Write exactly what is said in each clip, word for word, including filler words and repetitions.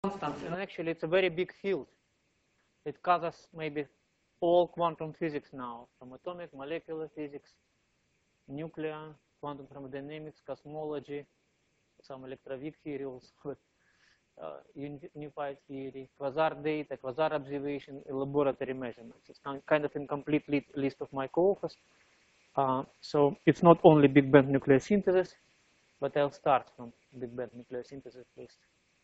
constants, and actually it's a very big field. It covers maybe all quantum physics now, from atomic, molecular physics, nuclear, quantum thermodynamics, cosmology, some electroweak theory also, uh, unified theory, quasar data, quasar observation, laboratory measurements. It's kind of incomplete list of my co-authors. Uh, so it's not only big bang nuclear synthesis, but I'll start from big bang nuclear synthesis list.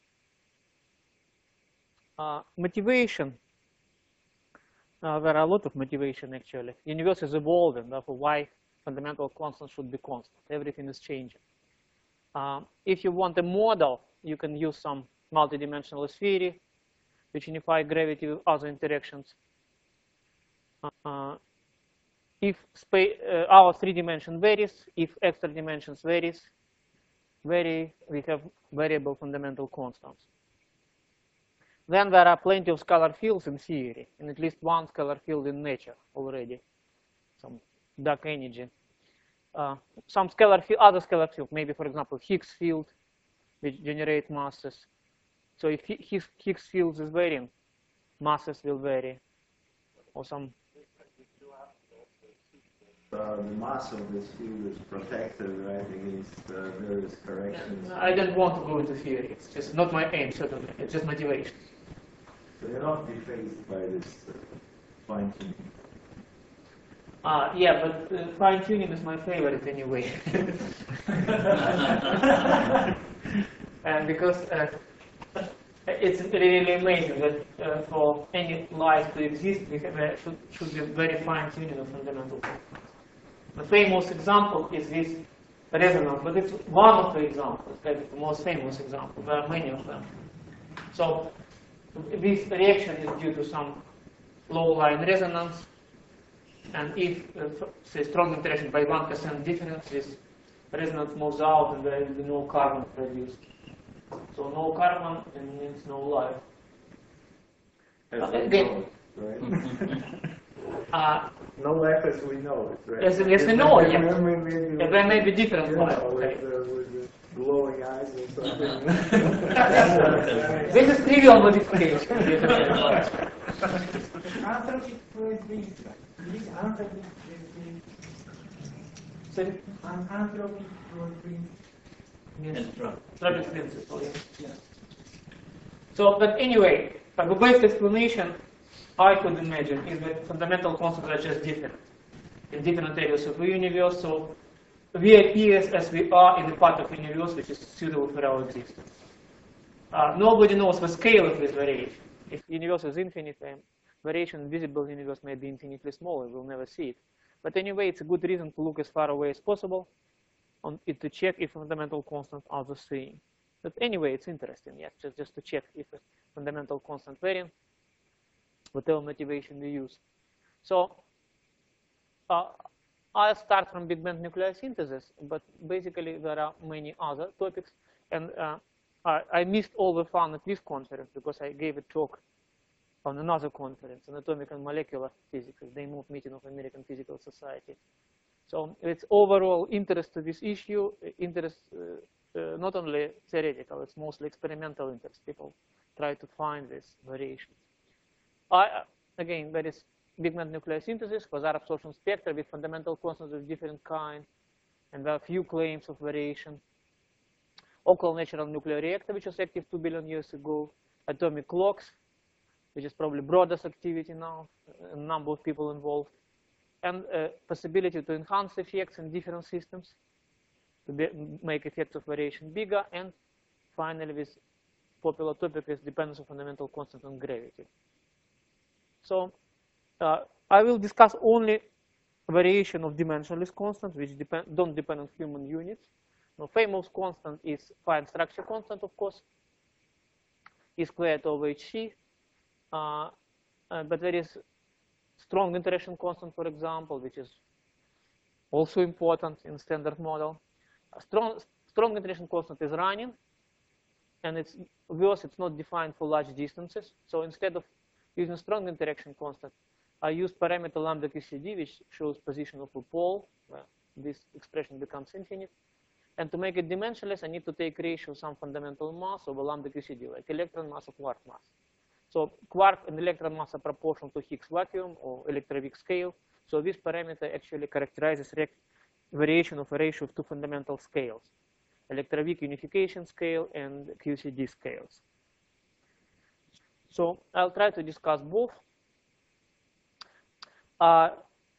Uh, motivation. Uh, there are a lot of motivation actually. Universe is evolving, therefore why fundamental constants should be constant. Everything is changing. Uh, if you want a model, you can use some multidimensional theory, which unify gravity with other interactions. Uh, if space, uh, our three dimension varies, if extra dimensions varies, vary, we have variable fundamental constants. Then there are plenty of scalar fields in theory, and at least one scalar field in nature already, some dark energy. Uh, some scalar field, other scalar field, maybe for example Higgs field, which generate masses. So if Higgs, Higgs field is varying, masses will vary, or some. Uh, the mass of this field is protected, right, against uh, various corrections. I don't want to go into theory. It's just not my aim, certainly. It's just motivation. So you're not defaced by this uh, fine-tuning. Uh, yeah, but uh, fine-tuning is my favorite anyway. And because uh, it's really amazing that uh, for any life to exist, we have, uh, should, should be very fine-tuning of fundamental constants. The famous example is this resonance, but it's one of the examples, maybe the most famous example. There are many of them. So this reaction is due to some low-line resonance, and if, uh, say, strong interaction by one percent difference, this resonance moves out and there will be no carbon produced. So no carbon means no life. As uh, we again, know it, right? uh, No life as we know it, right? As, as we know, yeah. There may, maybe, yeah, there may be different you life. know, Okay. with, uh, with the glowing eyes or something. This is trivial modification. Anthropic Freud being, this anthropic being, Sorry? an anthropic Freud being. Yes. Anthropic principle, yeah. Yeah. So, but anyway, the best explanation I could imagine is that fundamental constants are just different in different areas of the universe. So we appear as we are in a part of the universe which is suitable for our existence. Uh, nobody knows the scale of this variation. If the universe is infinite, then variation in visible universe may be infinitely smaller. We'll never see it. But anyway, it's a good reason to look as far away as possible on it to check if fundamental constants are the same. But anyway, it's interesting, yes, just, just to check if a fundamental constant varying, whatever motivation we use. So uh, I'll start from big bang nuclear synthesis, but basically there are many other topics. And uh, I, I missed all the fun at this conference because I gave a talk on another conference on atomic and molecular physics, the Imhoff meeting of American Physical Society. So it's overall interest to this issue, interest uh, uh, not only theoretical, it's mostly experimental interest. People try to find these variations. I, again, there is big bang nuclear synthesis, quasar absorption spectra with fundamental constants of different kind, and there are few claims of variation. Local natural nuclear reactor, which was active two billion years ago, atomic clocks, which is probably broadest activity now, a number of people involved, and uh, possibility to enhance effects in different systems, to be, make effects of variation bigger, and finally, this popular topic is dependence of fundamental constant on gravity. So uh, I will discuss only variation of dimensionless constants, which depend, don't depend on human units. Now, famous constant is fine structure constant, of course, E squared over hc. Uh, uh, but there is strong interaction constant, for example, which is also important in standard model. A strong, strong interaction constant is running, and it's worse, it's not defined for large distances. So instead of using strong interaction constant, I used parameter lambda Q C D, which shows position of a pole, where this expression becomes infinite. And to make it dimensionless, I need to take ratio of some fundamental mass over lambda Q C D, like electron mass or quark mass. So quark and electron mass are proportional to Higgs vacuum or electroweak scale. So this parameter actually characterizes variation of a ratio of two fundamental scales, electroweak unification scale and Q C D scales. So I'll try to discuss both. Uh,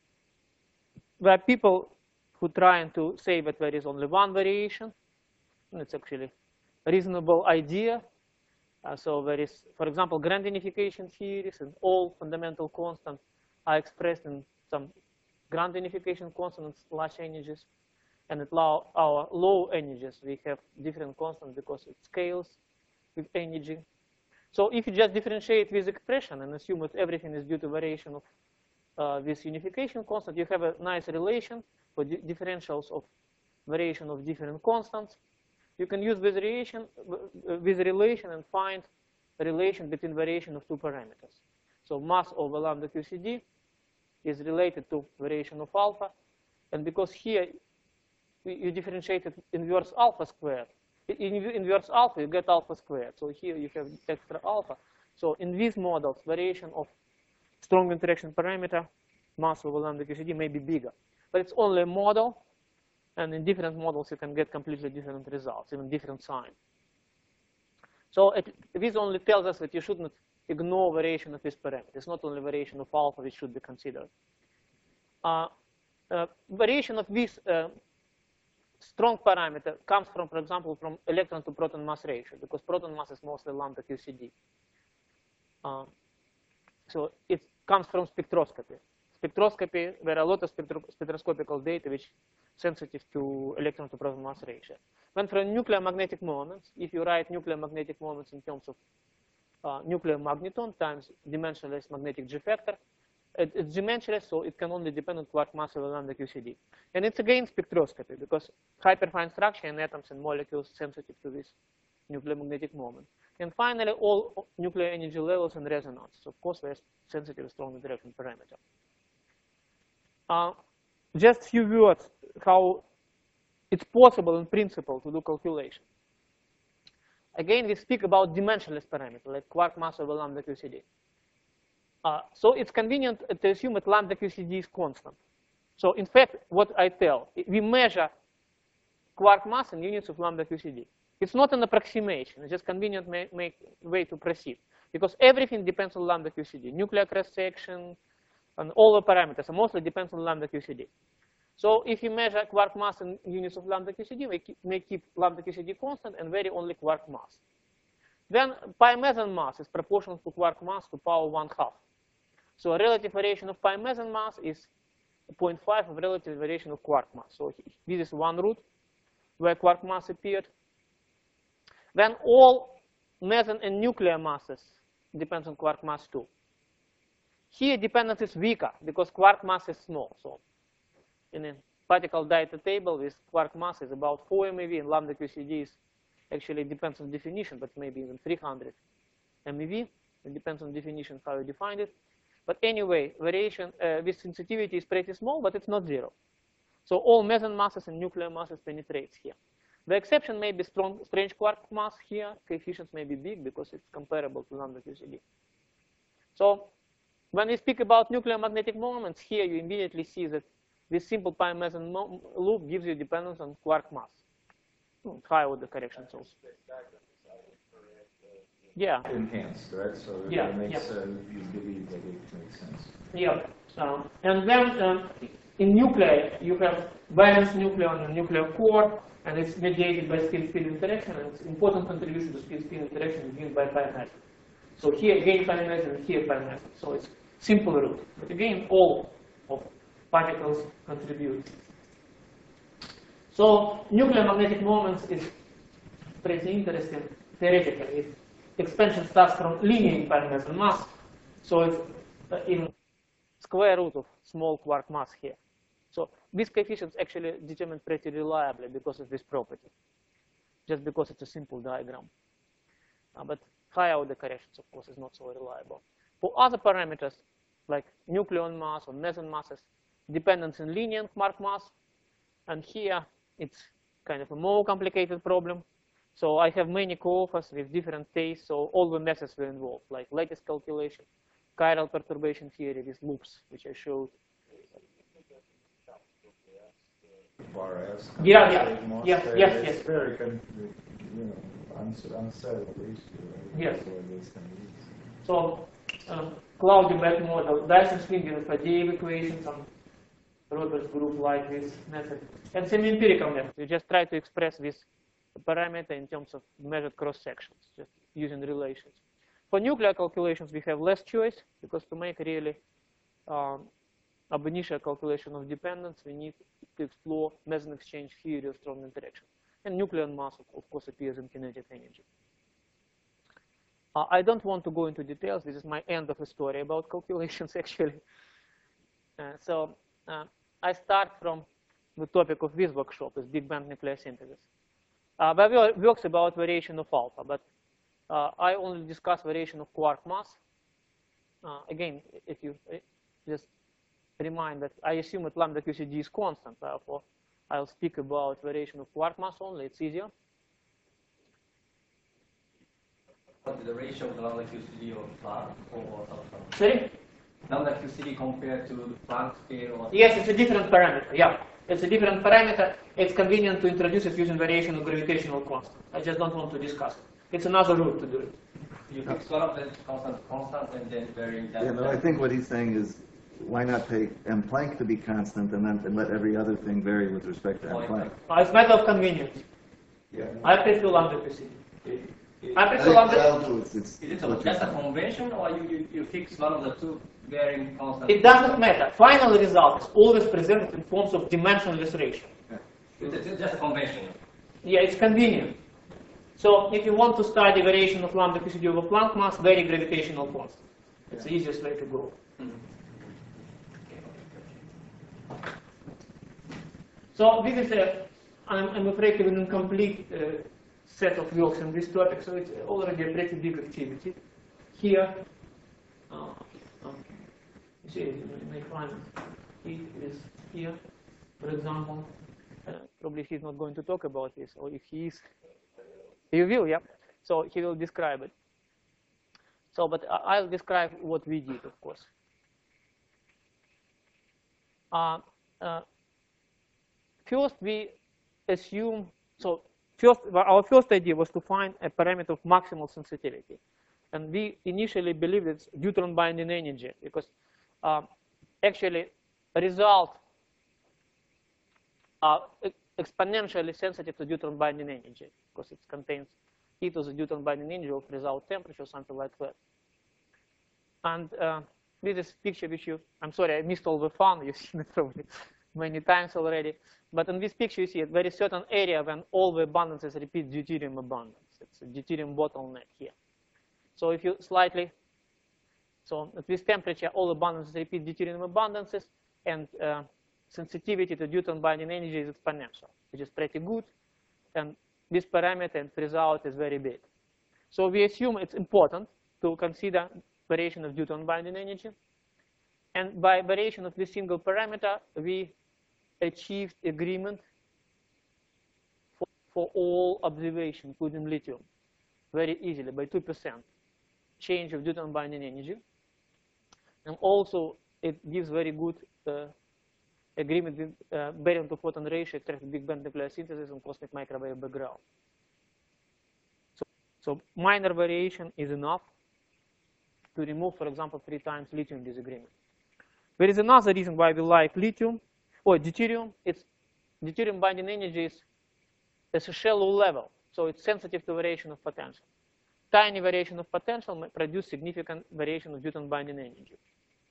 there are people who trying to say that there is only one variation. It's actually a reasonable idea. Uh, so there is, for example, grand unification theories, and all fundamental constants are expressed in some grand unification constants, large energies. And at low, our low energies, we have different constants because it scales with energy. So if you just differentiate this expression and assume that everything is due to variation of uh, this unification constant, you have a nice relation for di differentials of variation of different constants. You can use this relation, this relation and find a relation between variation of two parameters. So mass over lambda Q C D is related to variation of alpha. And because here you differentiated inverse alpha squared, in inverse alpha, you get alpha squared. So here you have extra alpha. So in these models, variation of strong interaction parameter, mass over lambda Q C D, may be bigger. But it's only a model. And in different models, you can get completely different results, even different sign. So it, this only tells us that you shouldn't ignore variation of this parameter. It's not only variation of alpha which should be considered. Uh, uh, variation of this uh, strong parameter comes from, for example, from electron to proton mass ratio, because proton mass is mostly lambda Q C D. Uh, so it comes from spectroscopy. Spectroscopy, there are a lot of spectro spectroscopical data which sensitive to electron to proton mass ratio. When from nuclear magnetic moments, if you write nuclear magnetic moments in terms of uh, nuclear magneton times dimensionless magnetic G factor, it, it's dimensionless, so it can only depend on quark mass over lambda Q C D. And it's again spectroscopy, because hyperfine structure in atoms and molecules sensitive to this nuclear magnetic moment. And finally, all nuclear energy levels and resonance. So of course, there's sensitive strong interaction parameter. Uh, just few words how it's possible in principle to do calculation. Again, we speak about dimensionless parameter, like quark mass over lambda Q C D. Uh, so it's convenient to assume that lambda Q C D is constant. So in fact, what I tell, we measure quark mass in units of lambda Q C D. It's not an approximation. It's just convenient make, make way to proceed. Because everything depends on lambda Q C D. Nuclear cross-section, and all the parameters mostly depends on lambda Q C D. So if you measure quark mass in units of lambda Q C D, we keep, may keep lambda Q C D constant and vary only quark mass. Then pi meson mass is proportional to quark mass to power one half. So a relative variation of pi meson mass is zero point five of relative variation of quark mass. So this is one root where quark mass appeared. Then all meson and nuclear masses depends on quark mass too. Here dependence is weaker because quark mass is small. So in a particle data table with quark mass is about four MeV, and lambda Q C D is actually depends on definition, but maybe even three hundred MeV. It depends on definition how you define it. But anyway, variation uh, with sensitivity is pretty small, but it's not zero. So all meson masses and nuclear masses penetrates here. The exception may be strong, strange quark mass here. Coefficients may be big because it's comparable to lambda Q C D. So when we speak about nuclear magnetic moments, here you immediately see that this simple pi meson loop gives you dependence on quark mass. High order correction source. Yeah. Enhanced, right? So Yeah, it makes yeah. uh, you believe that it makes sense. Yeah. Um, and then um, in nuclei, you have valence nucleon and nuclear core, and it's mediated by spin-spin interaction, and it's important contribution to spin-spin interaction is given by pi meson. So here again pi meson and here pi meson. So it's simple root. But again, all of particles contribute. So nuclear magnetic moments is pretty interesting theoretically. If expansion starts from linear pi meson mass, so it's uh, in square root of small quark mass here. So these coefficients actually determined pretty reliably because of this property, just because it's a simple diagram. Uh, but higher order corrections, of course, is not so reliable. For other parameters, like nucleon mass or meson masses, dependence in linear quark mass, and here it's kind of a more complicated problem. So I have many co-authors with different tastes, so all the methods were involved, like lattice calculation, chiral perturbation theory with loops, which I showed. Yeah, yeah, yes, yes, yes. Very, con- you know, uns- unsettled issue. Right? Yes. For this kind of reason. So um, Claude-Debet model, Dyson-Swinger Faddeev equation, some Roberts group like this method, and semi-empirical method. You just try to express this parameter in terms of measured cross sections, just using relations. For nuclear calculations, we have less choice because to make really um, ab initio calculation of dependence, we need to explore meson exchange theory of strong interaction. And nuclear mass, of course, appears in kinetic energy. Uh, I don't want to go into details. This is my end of the story about calculations, actually. Uh, so uh, I start from the topic of this workshop, is big band nuclear synthesis. Uh, there works about variation of alpha, but uh, I only discuss variation of quark mass. Uh, again, if you uh, just remind that I assume that lambda Q C D is constant, therefore I'll speak about variation of quark mass only, it's easier. What is the ratio of the lambda Q C D of Planck or something? Sorry? Lambda Q C D compared to the Planck scale? Or Yes, it's a different parameter, yeah. It's a different parameter. It's convenient to introduce it using variation of gravitational constant. I just don't want to discuss it. It's another route to do it. You fix one of them constant, constant, and then varying that. Yeah, no, I think what he's saying is, why not take M Planck to be constant and then and let every other thing vary with respect to M Planck? Uh, it's a matter of convenience. Yeah. I prefer lambda Q C D. I I prefer think lambda. well, it's, it's, Is it what just a you're saying. convention, or you, you, you fix one of the two varying constant? It doesn't matter. Final result is always presented in forms of dimensionless ratio. It's just a convention. Yeah, it's convenient. So if you want to study variation of lambda Q C D over Planck mass, vary gravitational constant. It's the easiest way to go. Mm-hmm. So this is a, I'm, I'm afraid, an incomplete uh, set of works in this topic, so it's already a pretty big activity. Here, uh, um, you see, you may find it is here, for example. Uh, probably he's not going to talk about this, or if he is, he will, yeah. So he will describe it. So, but I'll describe what we did, of course. Uh, uh, first, we assume, so first, our first idea was to find a parameter of maximal sensitivity. And we initially believed it's deuteron binding energy, because uh, actually a result are exponentially sensitive to deuteron binding energy, because it contains e to the deuteron binding energy of result temperature, something like that. And uh, this is picture which you, I'm sorry, I missed all the fun, you've seen it probably many times already. But in this picture you see a very certain area when all the abundances repeat deuterium abundance. It's a deuterium bottleneck here. So if you slightly, so at this temperature, all abundances repeat deuterium abundances, and uh, sensitivity to deuteron binding energy is exponential, which is pretty good. And this parameter and result is very big. So we assume it's important to consider variation of deuteron binding energy. And by variation of this single parameter, we achieved agreement for, for all observations, including lithium, very easily by two percent change of deuteron binding energy. And also, it gives very good uh, agreement with uh, baryon to photon ratio, extracted big band nuclear synthesis, and cosmic microwave background. So, so minor variation is enough to remove, for example, three times lithium disagreement. There is another reason why we like lithium or deuterium. It's deuterium binding energy is at a shallow level, so it's sensitive to variation of potential. Tiny variation of potential may produce significant variation of deuteron binding energy.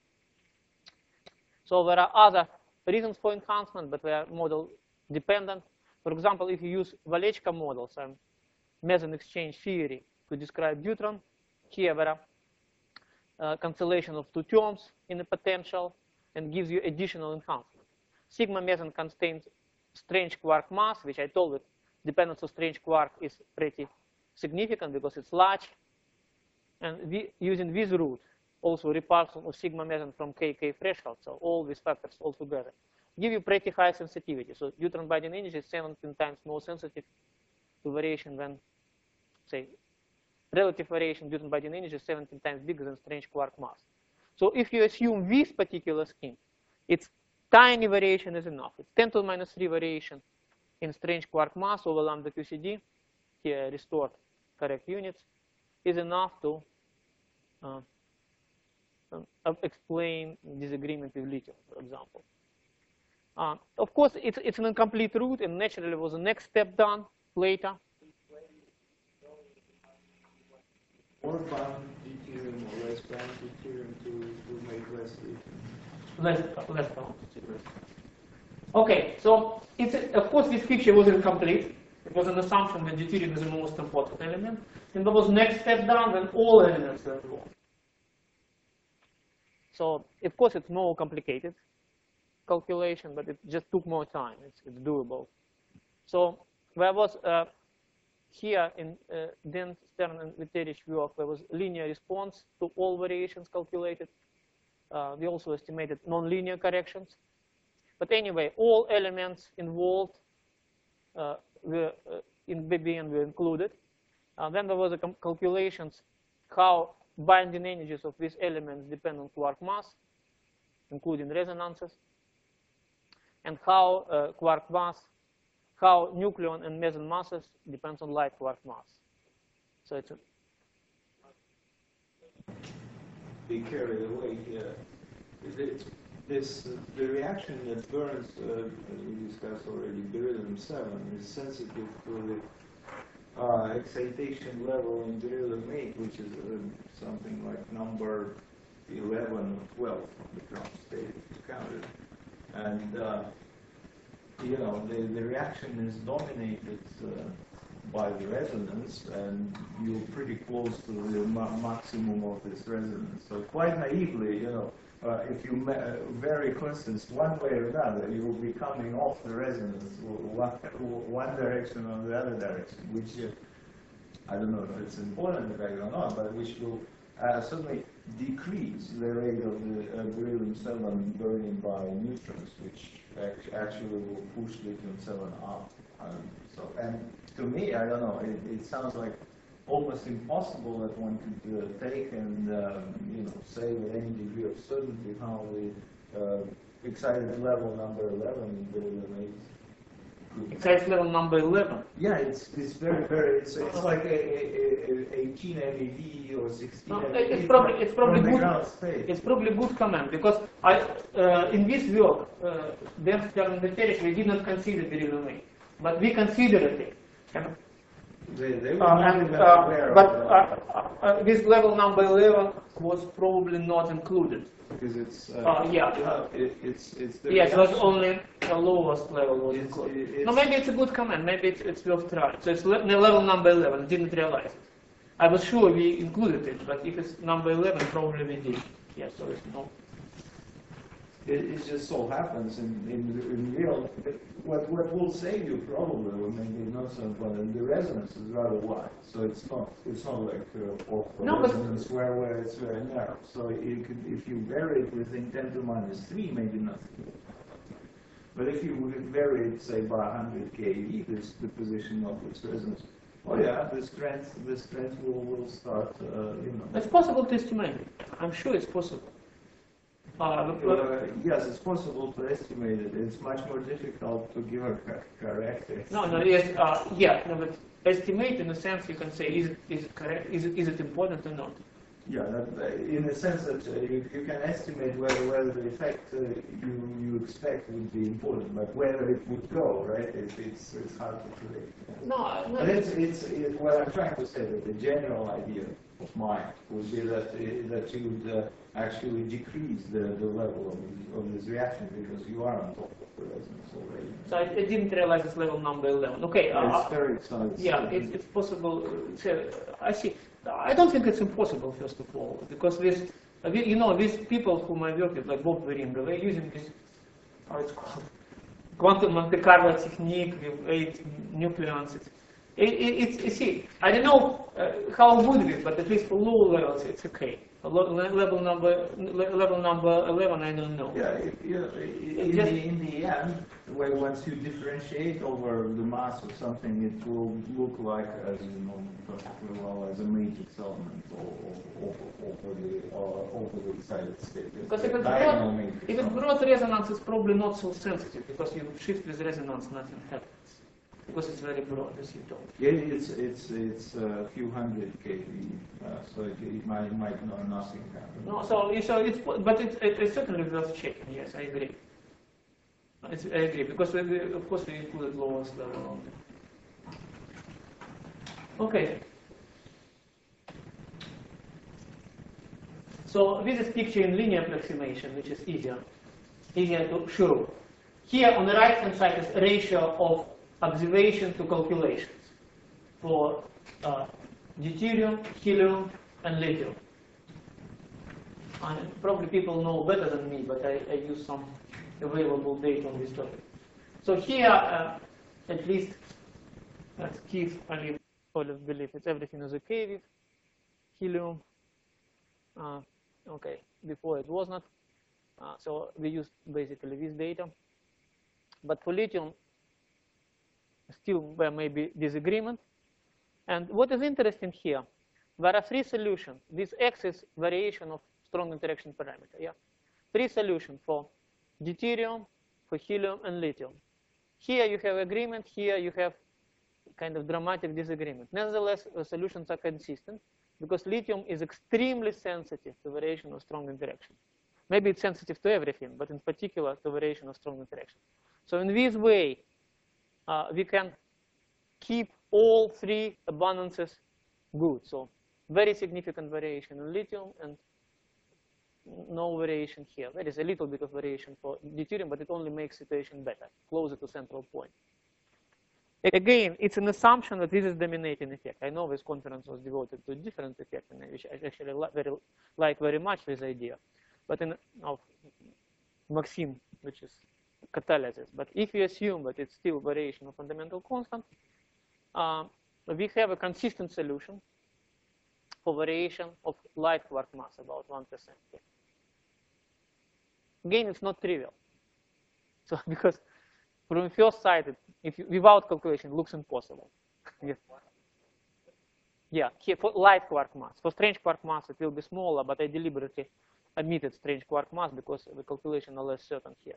So there are other reasons for enhancement, but they are model dependent. For example, if you use Waleczka models and meson exchange theory to describe deuteron, here there are uh, cancellation of two terms in the potential and gives you additional enhancement. Sigma meson contains strange quark mass, which I told you, dependence of strange quark is pretty significant because it's large. And we, using this route, also repulsion of sigma meson from K K threshold, so all these factors all together give you pretty high sensitivity. So neutron binding energy is seventeen times more sensitive to variation than, say, relative variation neutron binding energy is seventeen times bigger than strange quark mass. So if you assume this particular scheme, it's tiny variation is enough. It's ten to the minus three variation in strange quark mass over lambda Q C D, here restored correct units, is enough to uh, uh, explain disagreement with lithium, for example. Uh, of course, it's, it's an incomplete route, and naturally was the next step done later. More bound deuterium or less bound deuterium to, to make less lithium. Less, less bound. Okay, so it's of course this picture was incomplete. It was an assumption that deuterium is the most important element, and there was next step down when all elements were involved. So of course it's more complicated calculation, but it just took more time. It's, it's doable. So there was uh, here in uh, Dent, Stern, and Viterich work, there was linear response to all variations calculated. Uh, we also estimated nonlinear corrections. But anyway, all elements involved uh, were, uh, in B B N were included. Uh, then there was a calculations how binding energies of these elements depend on quark mass, including resonances, and how uh, quark mass, how nucleon and meson masses depends on light quark mass. So it's a Be carried away here. It's, this uh, the reaction that burns, uh, as we discussed already, beryllium seven is sensitive to the uh, excitation level in beryllium eight, which is uh, something like number eleven or twelve from the ground state if you count it. And uh, you know the the reaction is dominated uh, by the resonance, and you're pretty close to the ma maximum of this resonance. So quite naively, you know, uh, if you uh, vary constants one way or another, you will be coming off the resonance one, one direction or the other direction, which uh, I don't know if it's important effect or not, but which will uh, certainly decrease the rate of the uh, beryllium seven burning by neutrons, which act actually will push lithium seven up. Um, so, and to me, I don't know, it, it sounds like almost impossible that one could uh, take and, um, you know, say with any degree of certainty how the uh, excited level number eleven in beryllium eight. excited level number eleven. Yeah, it's, it's very, very, it's, it's like a, a, a eighteen MeV or sixteen No, MeV. it's probably, it's probably from the ground good. state. It's probably good comment, because I, uh, in this work, uh, Dent, Stern, and Viterich, we did not consider beryllium eight, but we considered it. And, They, they were uh, not and, even uh, aware but of uh, that. uh, this level number eleven was probably not included. Because it's, uh, Uh, yeah. uh, it, it's, it's the Yes, it was reaction. only the lowest level was It's- included. it's- No, maybe it's a good comment. Maybe it's, it's worth trying. So it's le level number eleven. I didn't realize it. I was sure we included it, but if it's number eleven, probably we did. Yeah, so it's no. It, it just so happens in, in, in real, what, what will save you probably, or maybe not so important, the resonance is rather wide. So it's not, it's not like uh, off No, but- resonance where, where it's very narrow. So you could, if you vary it within ten to minus three, maybe nothing. But if you vary it, say, by one hundred keV, this, the position of its resonance, oh yeah, the strength, the strength will, will start, uh, you know. It's possible to estimate it. I'm sure it's possible. Uh, but- Uh, yes, it's possible to estimate it. It's much more difficult to give a co- correct estimate. no, no, yes, uh, yeah, no, but estimate in a sense you can say, is it, is it correct? Is it, is it important or not? Yeah, that, uh, in the sense that uh, you, you can estimate whether, whether the effect uh, you, you expect would be important, but whether it would go, right, it, it's, it's hard to predict. No, no. But it's, it's, it, what I'm trying to say, that the general idea of mine would be that, uh, that you would uh, actually decrease the, the level of, of this reaction because you are on top of the resonance already. So I, I didn't realize it's level number eleven. Okay. Uh, It's very exciting. Yeah, it's, it's possible. uh, So, I see. I don't think it's impossible, first of all, because this, uh, we- you know, these people whom I work with, like Bob Veringa, they're using this, how it's called, quantum Monte Carlo technique with eight nucleons. It's, It, it, it's, you see, I don't know uh, how good it is, but at least for low levels, it's okay. Lo- level number level number eleven, I don't know. Yeah, if, you know, in, just- the, in the end, where once you differentiate over the mass of something, it will look like, as you know perfectly well, as a matrix element o- o- over the uh, over the excited state. It's Because a if it's diagonal broad, matrix if it's element. broad resonance, it's probably not so sensitive because you shift with resonance, nothing happens. Because it's very broad, as you told. Yeah, it's it's it's a few hundred K V, uh, so it, it might might not nothing happen. No, so, so it's, but it's, it, it's certainly worth checking. Yes, I agree. It's, I agree because we, we- of course we included lowest level only. Okay. So this is picture in linear approximation, which is easier, easier to show. Here on the right hand side is ratio of observation to calculations for uh, deuterium, helium, and lithium. And probably people know better than me, but I, I use some available data on this topic. So here, uh, at least, that's Keith, I leave all of belief it's everything is okay with helium. Uh, okay, before it was not. Uh, so we used basically this data. But for lithium, still there may be disagreement. And what is interesting here, there are three solutions. This X is variation of strong interaction parameter. Yeah, three solutions for deuterium, for helium, and lithium. Here you have agreement. Here you have kind of dramatic disagreement. Nevertheless, the solutions are consistent because lithium is extremely sensitive to variation of strong interaction. Maybe it's sensitive to everything, but in particular to variation of strong interaction. So in this way, uh, we can keep all three abundances good. So very significant variation in lithium and no variation here. There is a little bit of variation for deuterium, but it only makes situation better, closer to central point. Again, it's an assumption that this is dominating effect. I know this conference was devoted to a different effect, and which I actually li very, like very much this idea. But in of Maxim, which is catalysis. But if you assume that it's still variation of fundamental constant, uh, we have a consistent solution for variation of light quark mass, about one percent. Again, it's not trivial. So because from first sight, it, if you, without calculation, it looks impossible. Yes. Yeah, here for light quark mass. For strange quark mass, it will be smaller, but I deliberately omitted strange quark mass because the calculation are less certain here.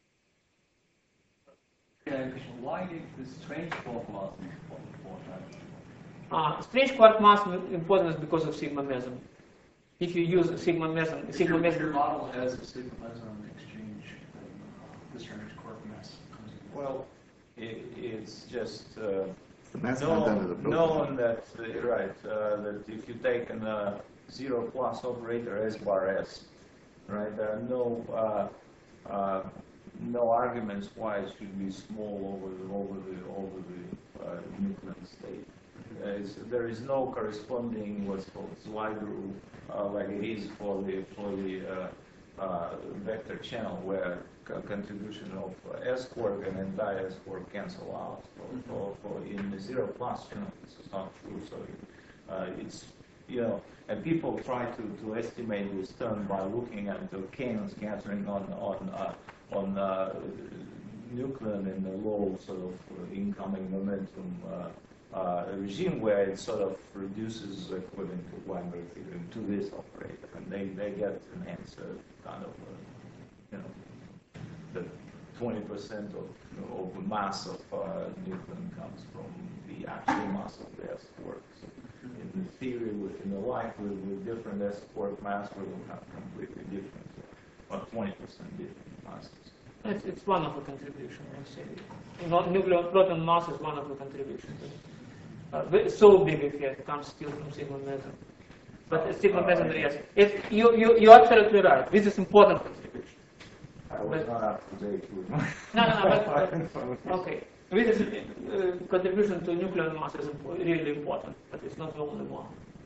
Why is the strange quark mass important? Uh, strange quark mass important is because of sigma meson. If you use sigma meson, sigma If your, if your meson. model has a sigma meson exchange, then uh, the strange quark mass comes in. Well, it, it's just uh, The mass content of the known, known proton. that uh, right uh, that if you take an uh, zero plus operator S bar S, right, there are no uh, uh, no arguments why it should be small over the over the over the uh, nucleon state. There is, there is no corresponding what's called slide rule uh, like it is for the for the uh, uh, vector channel where co contribution of uh, S quark and anti S quark cancel out. For, for, for in the zero plus channel, this is not true. So uh, it's you know, and people try to, to estimate this term by looking at the Cannon scattering on on uh, on uh, nucleon in the low sort of uh, incoming momentum uh, uh, regime, where it sort of reduces according to Weinberg theorem to this operator, and they, they get an answer kind of uh, you know the twenty percent of of the mass of uh, nucleon comes from the actual mass of the S quark. So in the theory, within the light, with, with different S quark mass, we will have completely different, about twenty percent different masses. It's, it's one of the contributions, I say. Not nuclear proton mass is one of the contributions. Uh, but so big effect comes still from sigma meson. But uh, sigma meson, yes. It, you, you, you're absolutely right. This is important contribution. I was But- not up to date with my No, no, no, but, okay. This is, uh, contribution to nuclear mass is impo really important, but it's not the only one.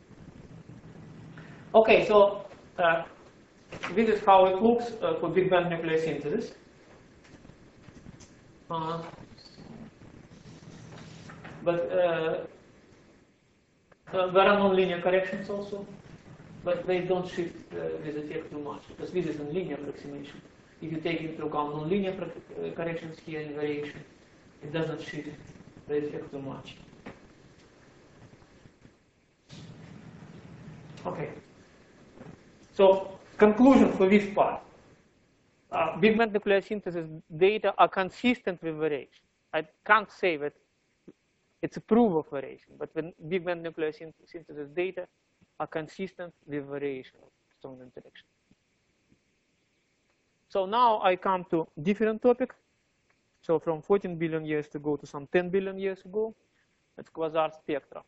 Okay, so uh, this is how it looks uh, for Big Bang nucleosynthesis. Uh, But uh, uh, there are nonlinear corrections also, but they don't shift uh, this effect too much, because this is a linear approximation. If you take into account nonlinear uh, corrections here in variation, it doesn't shift the effect too much. Okay. So, conclusion for this part. Uh, big band nucleosynthesis data are consistent with variation. I can't say that it's a proof of variation, but when big band nucleosynthesis data are consistent with variation of strong interaction. So now I come to different topic. So from fourteen billion years ago to some ten billion years ago, it's quasar spectra.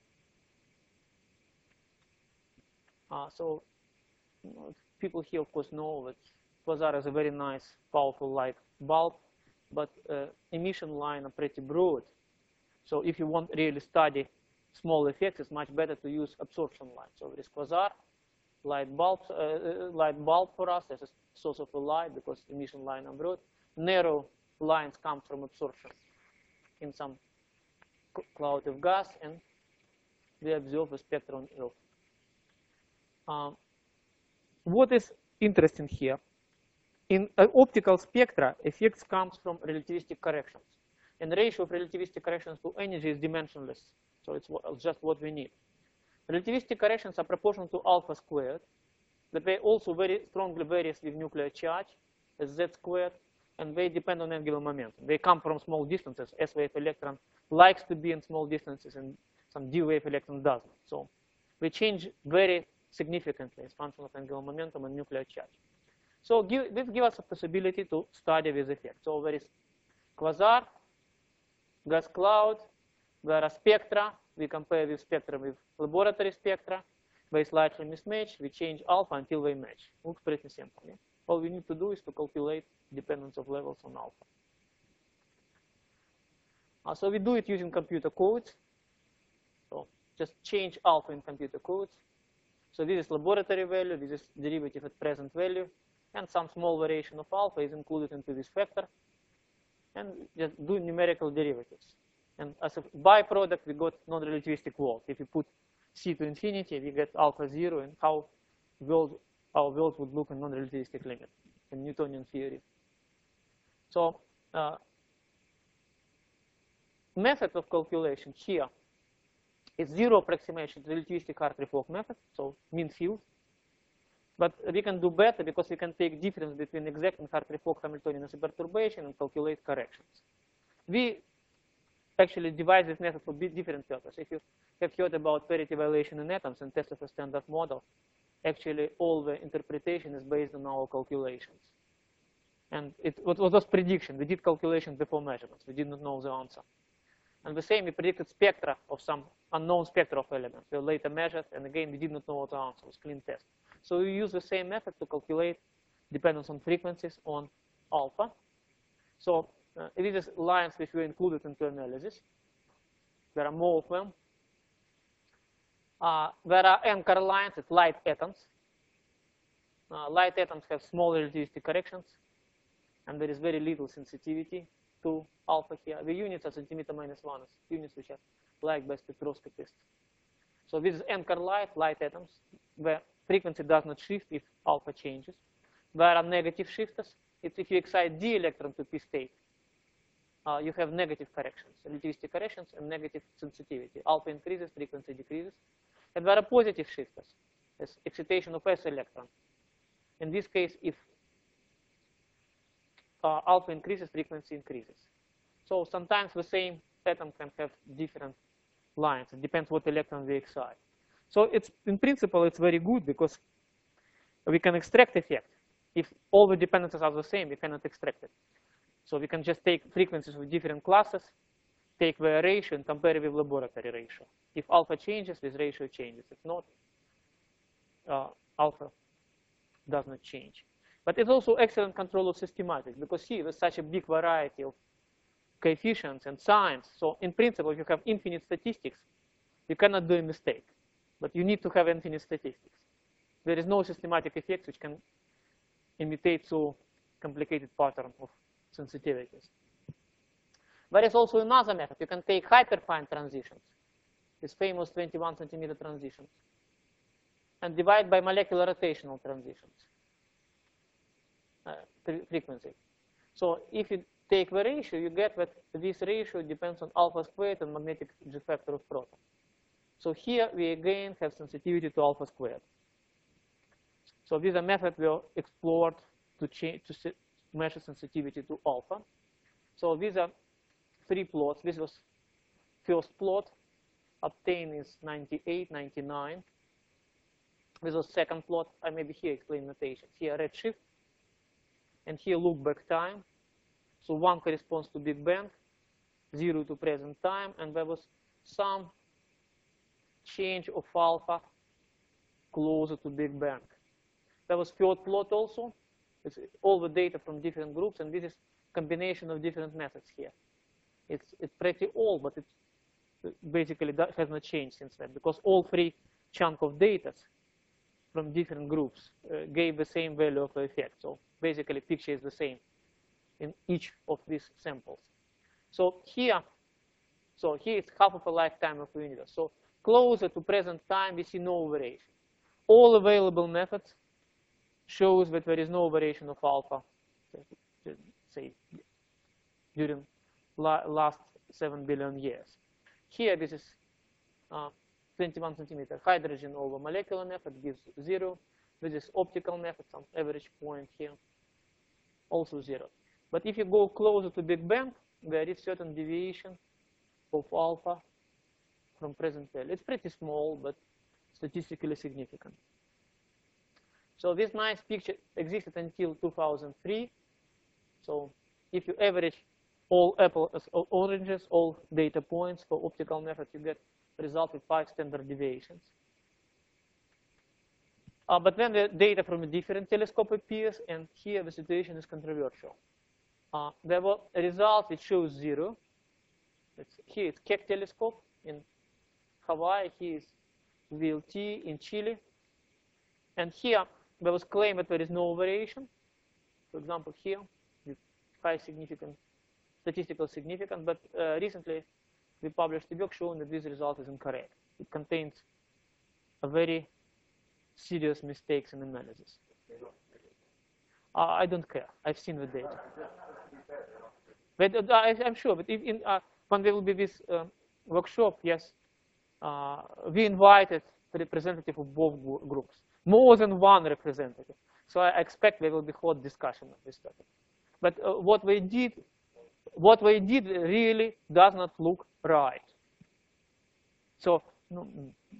Uh, so you know, people here, of course, know that quasar is a very nice, powerful light bulb, but uh, emission line are pretty broad. So if you want really study small effects, it's much better to use absorption line. So there is quasar, light bulb, uh, light bulb for us as a source of a light because emission line are broad. Narrow lines come from absorption in some cloud of gas, and we observe a spectrum on Earth. Um, what is interesting here? In uh, optical spectra, effects comes from relativistic corrections. And the ratio of relativistic corrections to energy is dimensionless. So it's just what we need. Relativistic corrections are proportional to alpha squared. But they also very strongly varies with nuclear charge as z squared. And they depend on angular momentum. They come from small distances. S-wave electron likes to be in small distances, and some D-wave electron doesn't. So they change very significantly as function of angular momentum and nuclear charge. So give, this gives us a possibility to study this effect. So there is quasar, gas cloud, there are spectra. We compare this spectra with laboratory spectra. They slightly mismatch. We change alpha until they match. Looks pretty simple. Yeah? All we need to do is to calculate dependence of levels on alpha. Uh, so we do it using computer codes. So just change alpha in computer codes. So this is laboratory value. This is derivative at present value. And some small variation of alpha is included into this factor. And just do numerical derivatives. And as a byproduct, we got non-relativistic world. If you put C to infinity, we get alpha zero, and how world, our world would look in non-relativistic limit in Newtonian theory. So uh, method of calculation here is zero approximation to relativistic Hartree-Fock method, so mean field. But we can do better because we can take difference between exact and Hartree-Fock Hamiltonian perturbation and calculate corrections. We actually devise this method for different purposes. If you have heard about parity violation in atoms and Tesla's standard model, actually all the interpretation is based on our calculations. And it what was prediction. We did calculations before measurements. We did not know the answer. And the same, we predicted spectra of some unknown spectra of elements. We later measured, and again, we did not know what the answer was, clean test. So we use the same method to calculate dependence on frequencies on alpha. So uh, these are lines which were included into analysis. There are more of them. Uh, there are anchor lines at light atoms. Uh, light atoms have small relativistic corrections, and there is very little sensitivity to alpha here. The units are centimeter minus one, units which are liked by spectroscopists. So this is anchor light, light atoms, where frequency does not shift if alpha changes. There are negative shifters. It's if you excite d electron to p state, uh, you have negative corrections, relativistic corrections and negative sensitivity. Alpha increases, frequency decreases. And there are positive shifters, as excitation of s electron. In this case, if uh, alpha increases, frequency increases. So sometimes the same atom can have different lines. It depends what electron we excite. So it's in principle, it's very good because we can extract effect. If all the dependencies are the same, we cannot extract it. So we can just take frequencies with different classes, take their ratio and compare it with laboratory ratio. If alpha changes, this ratio changes. If not, uh, alpha does not change. But it's also excellent control of systematics because see, there's such a big variety of coefficients and signs. So in principle, if you have infinite statistics, you cannot do a mistake. But you need to have infinite statistics. There is no systematic effect which can imitate so complicated pattern of sensitivities. There is also another method. You can take hyperfine transitions, these famous twenty-one centimeter transitions, and divide by molecular rotational transitions uh, frequency. So if you take the ratio, you get that this ratio depends on alpha squared and magnetic G factor of proton. So here we again have sensitivity to alpha squared. So this is a method we explored to change to measure sensitivity to alpha. So these are three plots. This was first plot obtained is ninety-eight, ninety-nine. This was second plot. I maybe here explain notations. Here redshift, and here look back time. So one corresponds to Big Bang, zero to present time, and there was some change of alpha closer to Big Bang. There was third plot also. It's all the data from different groups, and this is combination of different methods here. It's it's pretty old, but it basically that has not changed since then, because all three chunk of data from different groups uh, gave the same value of the effect. So basically, picture is the same in each of these samples. So here, so here it's half of a lifetime of the universe. So closer to present time, we see no variation. All available methods shows that there is no variation of alpha, say, during la last seven billion years. Here, this is uh, twenty-one centimeter hydrogen over molecular method gives zero. This is optical method, some average point here, also zero. But if you go closer to Big Bang, there is certain deviation of alpha from present value. It's pretty small, but statistically significant. So this nice picture existed until two thousand three. So if you average all apples, all oranges, all data points for optical method, you get a result with five standard deviations. Uh, but then the data from a different telescope appears, and here the situation is controversial. Uh, there were a result which shows zero. It's, here it's Keck telescope in Hawaii. Here is V L T in Chile. And here there was claim that there is no variation. For example, here with high significant statistical significance. But uh, recently we published a work showing that this result is incorrect. It contains a very serious mistakes in analysis. Uh, I don't care. I've seen the data. But uh, I, I'm sure. But if in, uh, when there will be this uh, workshop, yes, uh, we invited the representative of both groups, more than one representative. So I expect there will be hot discussion on this topic. But uh, what we did, what we did really does not look right. So. No,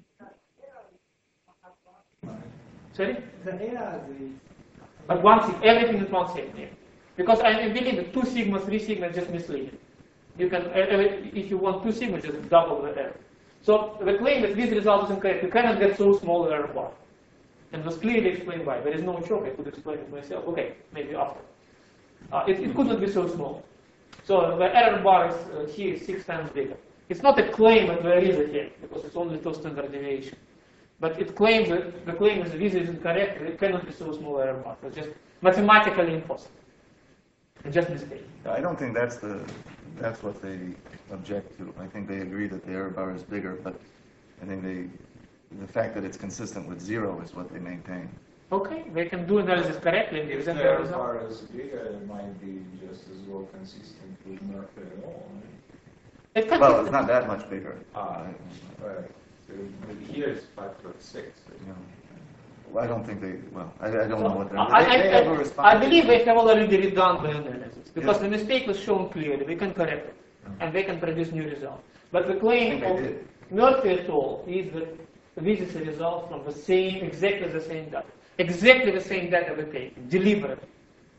Sorry? The data is But one sig everything is one sigma. Because I believe that two sigma, three sigma is just misleading. You can, if you want two sigma, just double the error. So the claim that this result is incorrect, you cannot get so small error bar. And was clearly explained why. There is no choke, I could explain it myself. Okay, maybe after. Uh, it, it could not be so small. So the error bar is uh, here is six times bigger. It's not a claim that there is a here, because it's only two standard deviation. But it claims that the claim is that this is incorrect, it cannot be so small error bar. It's just mathematically impossible. It's just mistake. I don't think that's the that's what they object to. I think they agree that the error bar is bigger, but I think they the fact that it's consistent with zero is what they maintain. Okay, they can do analysis correctly and If present the the error result. bar is bigger, it might be just as well consistent with Murphy at all. Right? It can Well, be- it's not that much bigger. Ah, right. So here it's factor of six. You know, well, I don't think they. Well, I, I don't know what they're. I, They, they I, have a I, response. I believe they have already redone the analysis because Yeah. the mistake was shown clearly. We can correct it and they can produce new results. But the claim I think of they did. Murphy et al. Is that this is a result from the same, exactly the same data. Exactly the same data we take, deliberately.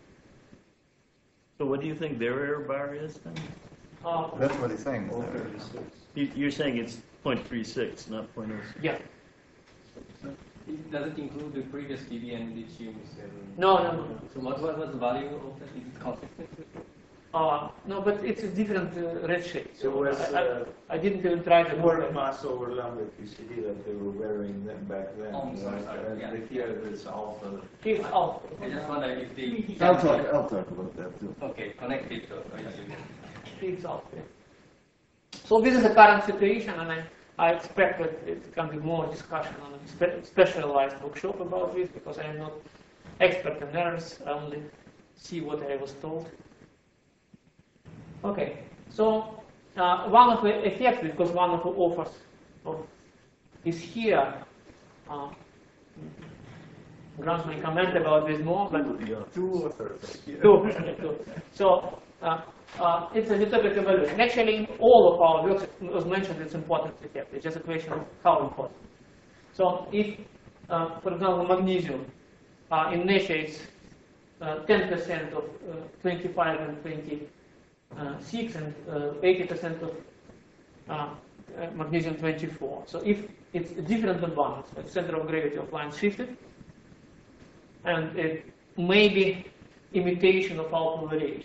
So what do you think their error bar is then? Uh, That's what he's saying. All Is that thirty-six. You- You're saying it's zero point three six, not zero point oh six. yeah. It doesn't include the previous D B N that you said. No, no, no, no. So what, what was the value of that? Is it consistent? Uh, no, but it's a different uh, redshift. So So was, I, uh, I, I didn't even try to More compare. mass over lambda Q C D that they were wearing them back then. Oh, I'm sorry, sorry, And yeah. the here it's alpha. Here's alpha. I just wonder if they. I'll talk. I'll talk about that too. Okay, connect it to. speeds out. Yeah. So this is the current situation, and I, I expect that it can be more discussion on a spe specialized workshop about this, because I am not expert in errors. I only see what I was told. Okay, so uh, one of the effects, because one of the authors of, is here. Uh, Grant may comment about this more, but Two authors. two, two. So uh, uh, it's a utopic evaluation. Actually, in all of our works, it was mentioned it's important effect. It's just a question of how important. So if, uh, for example, magnesium uh, in nature is ten percent of uh, twenty-five and twenty-six, and eighty percent of uh, uh, magnesium twenty-four. So if it's a different balance, the center of gravity of line shifted, and it may be imitation of alpha variation.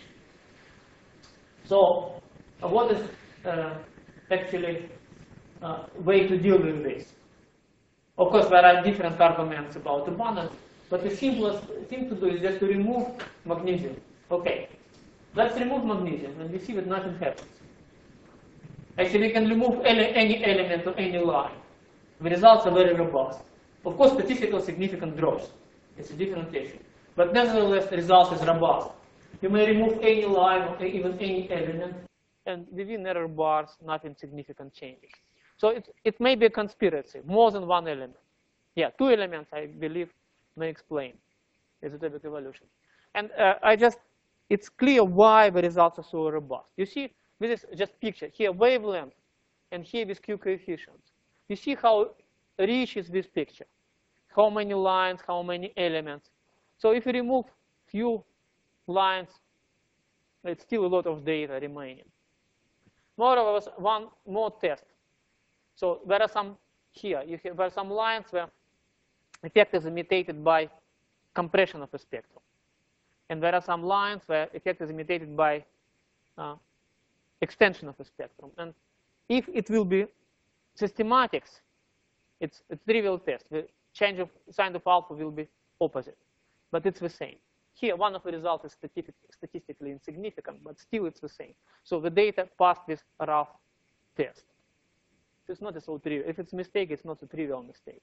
So uh, what is uh, actually uh, way to deal with this? Of course, there are different arguments about the balance, but the simplest thing to do is just to remove magnesium. Okay, let's remove magnesium, and we see that nothing happens. Actually, we can remove any, any element or any line. The results are very robust. Of course, statistical significance drops. It's a different issue. But nevertheless, the result is robust. You may remove any line or even any element, and within error bars, nothing significant changes. So it, it may be a conspiracy, more than one element. Yeah, two elements, I believe, may explain isotopic evolution. And uh, I just, it's clear why the results are so robust. You see, this is just picture. Here, wavelength, and here this Q coefficient. You see how rich is this picture. How many lines, how many elements. So if you remove few lines, it's still a lot of data remaining. Moreover, one more test. So there are some here. You have, there are some lines where effect is imitated by compression of a spectrum. And there are some lines where effect is imitated by uh, extension of a spectrum. And if it will be systematics, it's a trivial test. The change of sign of alpha will be opposite, but it's the same. Here, one of the results is statistic, statistically insignificant, but still it's the same. So the data passed this rough test. It's not a so trivial. If it's a mistake, it's not a trivial mistake.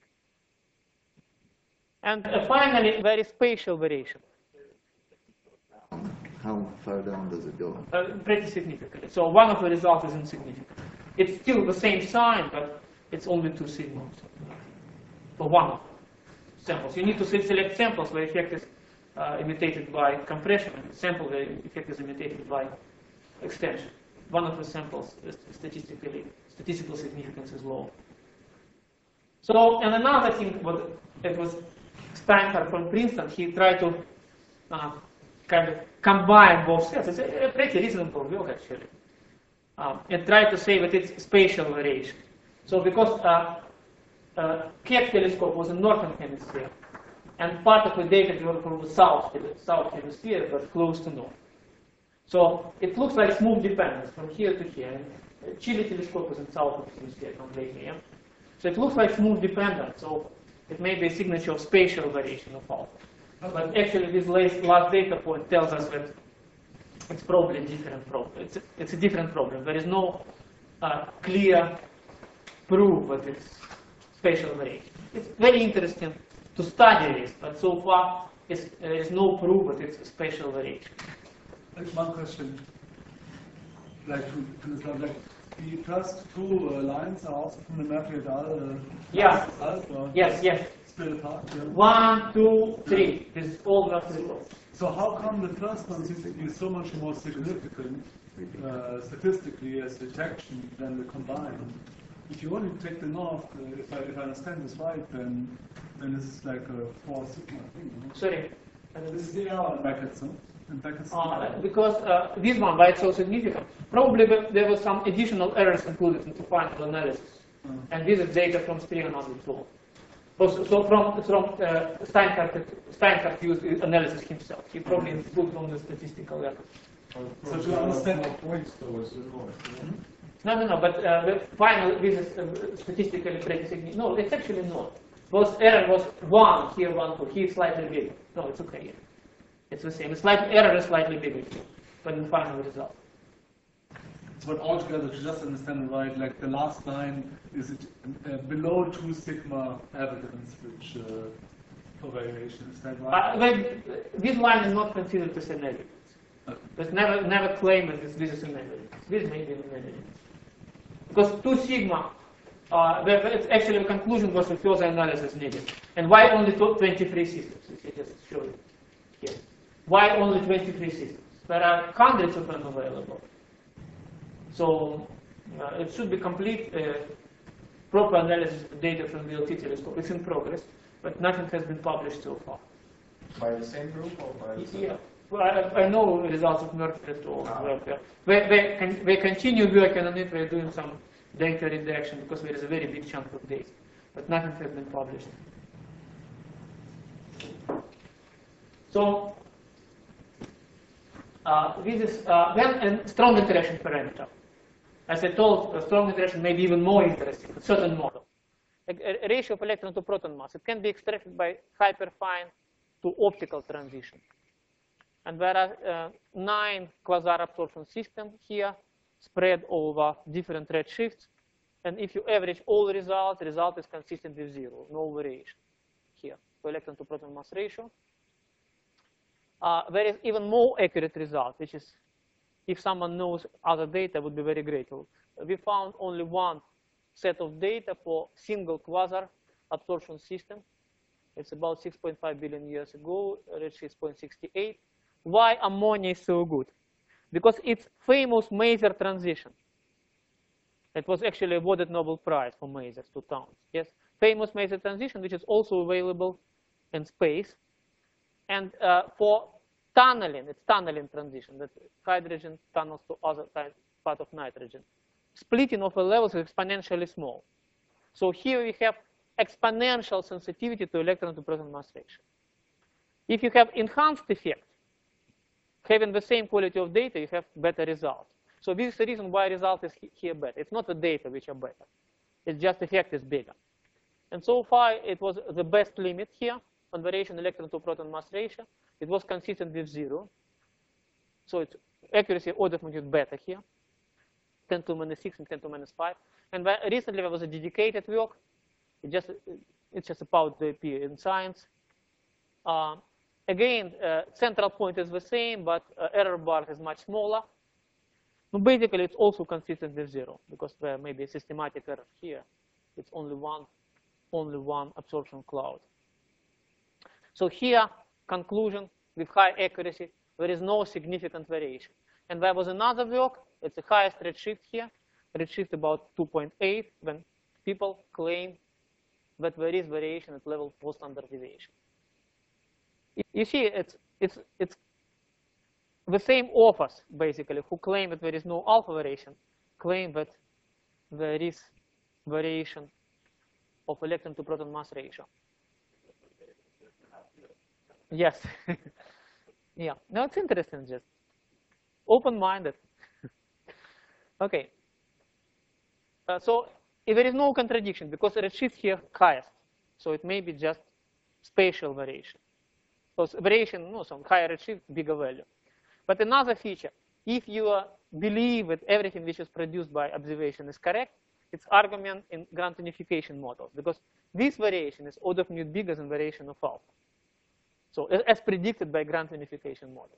And uh, finally, there is spatial variation. How far down does it go? Uh, pretty significantly. So one of the results is insignificant. It's still the same sign, but it's only two signals for one of the samples. You need to select samples where effect is uh, imitated by compression, and sample where effect is imitated by extension. One of the samples is statistically statistical significance is low. So, and another thing, what it was Steinhardt from Princeton, he tried to uh, kind of combine both sets. It's a, a pretty reasonable work, actually. Um, and tried to say that it's spatial variation. So because uh, uh, Keck telescope was in northern hemisphere, and part of the data developed from the south, the south hemisphere, but close to north. So it looks like smooth dependence from here to here. And Chile telescope is in south of the hemisphere completely. Yeah? So it looks like smooth dependence. So it may be a signature of spatial variation of alpha. But actually, this last, last data point tells us that it's probably a different problem. It's a, it's a different problem. There is no uh, clear proof that it's spatial variation. It's very interesting to study this, but so far it's, there is no proof that it's spatial variation. Like one question, like to, to this, like the first two uh, lines are also from the Murphy et al. Uh, Yeah. Alpha. Yes, yes. Split apart. Yeah. One, two, three. This is all graphical. So how come the first one seems to be so much more significant uh, statistically as detection than the combined? If you only take the north, uh, if, I, if I understand this right, then then this is like a four sigma thing. You know? Sorry. This is the error in brackets, no? In brackets. Uh, because uh, this one, why it's so significant? Probably there were some additional errors included into final analysis. Uh. And this is data from Strian tool. So, so from, from uh, Steinhardt, Steinhardt used analysis himself. He probably included on the statistical error. So to understand points towards the north. No, no, no, but uh, the final, this is uh, statistically pretty significant. No, it's actually not. Was error was one here, one, two. Here it's slightly bigger. No, it's okay here. It's the same. It's slightly, error is slightly bigger here, but in final result. But altogether, to just understand it right, like the last line is it uh, below two sigma evidence, which uh, for variation is that right? Uh, like, this line is not considered as an evidence. Okay. Let's never never claim that this, this is an evidence. This may be an evidence because two sigma. Uh, the, it's actually the conclusion was a further analysis needed. And why only twenty-three systems? If you just show it here. Why only twenty-three systems? There are hundreds of them available. So uh, it should be complete uh, proper analysis of data from the L T telescope. It's in progress, but nothing has been published so far. By the same group or by the Yeah. Well, I, I know results of Murphy et al. Work there. They, they, can, they continue working on it. They're doing some data redaction because there is a very big chunk of data, but nothing has been published. So uh, this is uh, then a strong interaction parameter. As I told, a strong interaction may be even more interesting for certain model. A, a ratio of electron to proton mass. It can be extracted by hyperfine to optical transition. And there are uh, nine quasar absorption systems here, spread over different redshifts. And if you average all results, the result is consistent with zero, no variation here for electron to proton mass ratio. Uh, there is even more accurate result, which is, if someone knows other data, would be very grateful. We found only one set of data for single quasar absorption system. It's about six point five billion years ago, redshift zero point six eight. Why ammonia is so good? Because it's famous Maser transition. It was actually awarded Nobel Prize for Masers, two towns. Yes, famous Maser transition, which is also available in space. And uh, for tunneling, it's tunneling transition, that hydrogen tunnels to other part of nitrogen. Splitting of the levels is exponentially small. So here we have exponential sensitivity to electron to proton mass ratio. If you have enhanced effect, having the same quality of data, you have better results. So this is the reason why result is here better. It's not the data which are better. It's just effect is bigger. And so far, it was the best limit here on variation electron to proton mass ratio. It was consistent with zero. So it's accuracy order of magnitude better here, ten to the minus six and ten to the minus five. And recently there was a dedicated work. It just, it's just about to appear in Science. Uh, again, uh, central point is the same, but uh, error bar is much smaller. So basically, it's also consistent with zero because there may be a systematic error here. It's only one, only one absorption cloud. So here, conclusion with high accuracy, there is no significant variation. And there was another work. It's the highest redshift here, redshift about two point eight, when people claim that there is variation at level post-standard deviation. You see, it's it's it's. The same authors, basically, who claim that there is no alpha variation, claim that there is variation of electron to proton mass ratio. Yes. Yeah. No, it's interesting, just open-minded. Okay. Uh, so if there is no contradiction, because redshift here highest, so it may be just spatial variation. So variation, no, some higher redshift, bigger value. But another feature, if you uh, believe that everything which is produced by observation is correct, it's argument in Grant unification models, because this variation is order of magnitude bigger than variation of alpha. So as predicted by Grant unification models.